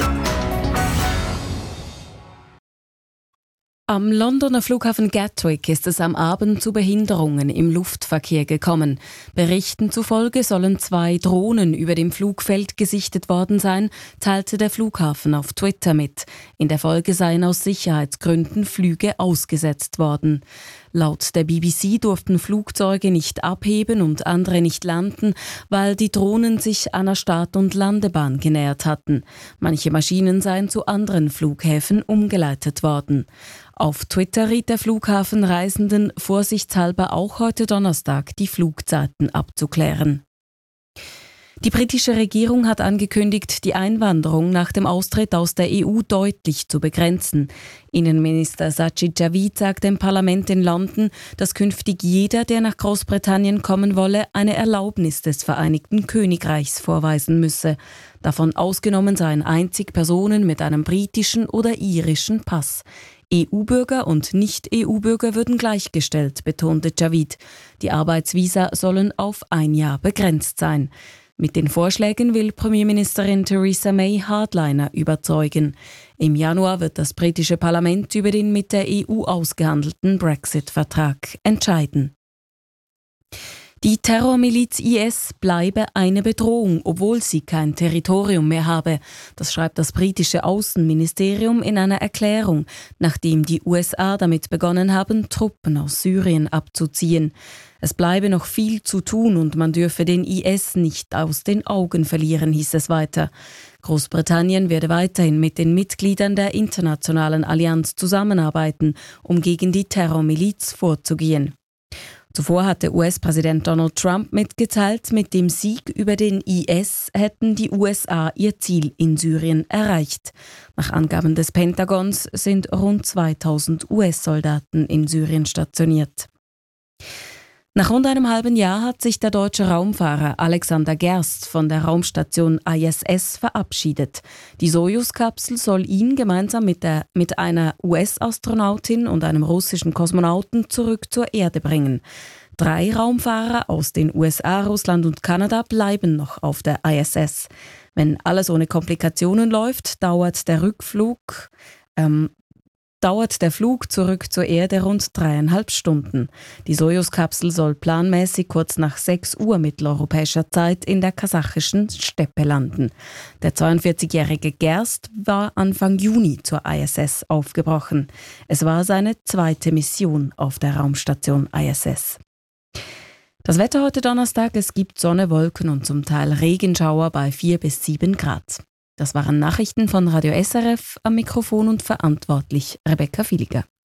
Am Londoner Flughafen Gatwick ist es am Abend zu Behinderungen im Luftverkehr gekommen. Berichten zufolge sollen 2 Drohnen über dem Flugfeld gesichtet worden sein, teilte der Flughafen auf Twitter mit. In der Folge seien aus Sicherheitsgründen Flüge ausgesetzt worden. Laut der BBC durften Flugzeuge nicht abheben und andere nicht landen, weil die Drohnen sich einer Start- und Landebahn genähert hatten. Manche Maschinen seien zu anderen Flughäfen umgeleitet worden. Auf Twitter riet der Flughafen Reisenden vorsichtshalber auch heute Donnerstag die Flugzeiten abzuklären. Die britische Regierung hat angekündigt, die Einwanderung nach dem Austritt aus der EU deutlich zu begrenzen. Innenminister Sajid Javid sagte im Parlament in London, dass künftig jeder, der nach Großbritannien kommen wolle, eine Erlaubnis des Vereinigten Königreichs vorweisen müsse. Davon ausgenommen seien einzig Personen mit einem britischen oder irischen Pass. EU-Bürger und Nicht-EU-Bürger würden gleichgestellt, betonte Javid. Die Arbeitsvisa sollen auf 1 Jahr begrenzt sein. Mit den Vorschlägen will Premierministerin Theresa May Hardliner überzeugen. Im Januar wird das britische Parlament über den mit der EU ausgehandelten Brexit-Vertrag entscheiden. Die Terrormiliz IS bleibe eine Bedrohung, obwohl sie kein Territorium mehr habe. Das schreibt das britische Außenministerium in einer Erklärung, nachdem die USA damit begonnen haben, Truppen aus Syrien abzuziehen. Es bleibe noch viel zu tun und man dürfe den IS nicht aus den Augen verlieren, hieß es weiter. Großbritannien werde weiterhin mit den Mitgliedern der internationalen Allianz zusammenarbeiten, um gegen die Terrormiliz vorzugehen. Zuvor hatte US-Präsident Donald Trump mitgeteilt, mit dem Sieg über den IS hätten die USA ihr Ziel in Syrien erreicht. Nach Angaben des Pentagons sind rund 2000 US-Soldaten in Syrien stationiert. Nach rund einem halben Jahr hat sich der deutsche Raumfahrer Alexander Gerst von der Raumstation ISS verabschiedet. Die Sojus-Kapsel soll ihn gemeinsam mit einer US-Astronautin und einem russischen Kosmonauten zurück zur Erde bringen. 3 Raumfahrer aus den USA, Russland und Kanada bleiben noch auf der ISS. Wenn alles ohne Komplikationen läuft, dauert der Flug zurück zur Erde rund 3,5 Stunden. Die Sojus-Kapsel soll planmäßig kurz nach 6 Uhr mitteleuropäischer Zeit in der kasachischen Steppe landen. Der 42-jährige Gerst war Anfang Juni zur ISS aufgebrochen. Es war seine 2. Mission auf der Raumstation ISS. Das Wetter heute Donnerstag, es gibt Sonne, Wolken und zum Teil Regenschauer bei 4 bis 7 Grad. Das waren Nachrichten von Radio SRF, am Mikrofon und verantwortlich Rebecca Villiger.